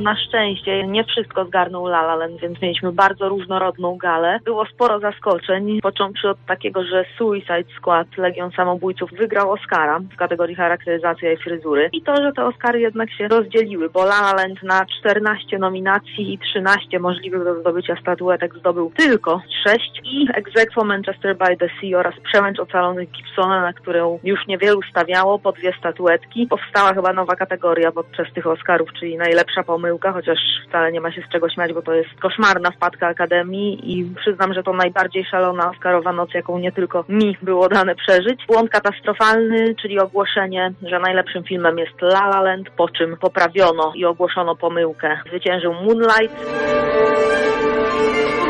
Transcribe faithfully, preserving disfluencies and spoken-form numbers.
Na szczęście nie wszystko zgarnął La La Land, więc mieliśmy bardzo różnorodną galę. Było sporo zaskoczeń, począwszy od takiego, że Suicide Squad, Legion Samobójców, wygrał Oscara w kategorii charakteryzacja i fryzury. I to, że te Oscary jednak się rozdzieliły, bo La La Land na czternaście nominacji i trzynaście możliwych do zdobycia statuetek zdobył tylko sześć i Ex Aequo Manchester by the Sea oraz Przełęcz Ocalonych Gibsona, na którą już niewielu stawiało, po dwie statuetki. Powstała chyba nowa kategoria podczas tych Oscarów, czyli najlepsza pomyłka, chociaż wcale nie ma się z czego śmiać, bo to jest koszmarna wpadka Akademii i przyznam, że to najbardziej szalona Oscarowa noc, jaką nie tylko mi było dane przeżyć. Błąd katastrofalny, czyli ogłoszenie, że najlepszym filmem jest La La Land, po czym poprawiono i ogłoszono pomyłkę. Zwyciężył Moonlight.